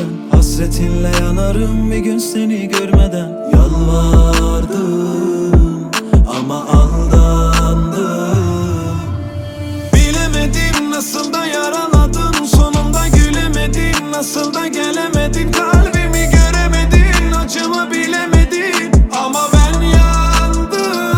ben. Hasretinle yanarım bir gün seni görmeden. Yalvardım ama aldandım. Bilemedim nasıl da yaraladın, sonunda gülemedin. Nasıl da gelemedin, kalbimi göremedin. Acımı bilemedin ama ben yandım.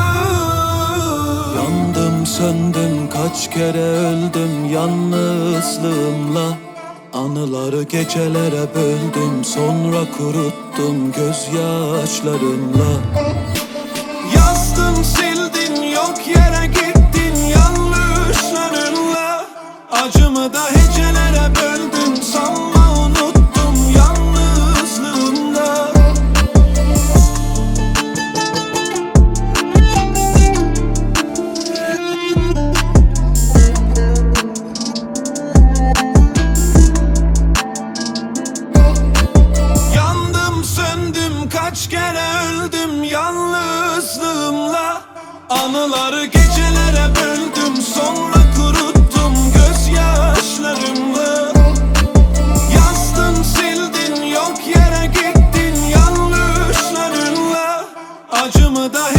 Yandım söndüm, kaç kere öldüm yalnızlığımla. Anıları gecelere böldüm, sonra kuruttum gözyaşlarımla. Yazdın sildin, yok yere gittin yanlışlarınla. Acımı da hecelere böldün, sanma unuttum yalnızlığımda. Yandım söndüm, kaç kere öldüm yalnızlığımla. Anıları gecelere böldüm, sonra kuruttum gözyaşlarımla. Yazdın sildin, yok yere gittin yanlışlarınla. Acımı da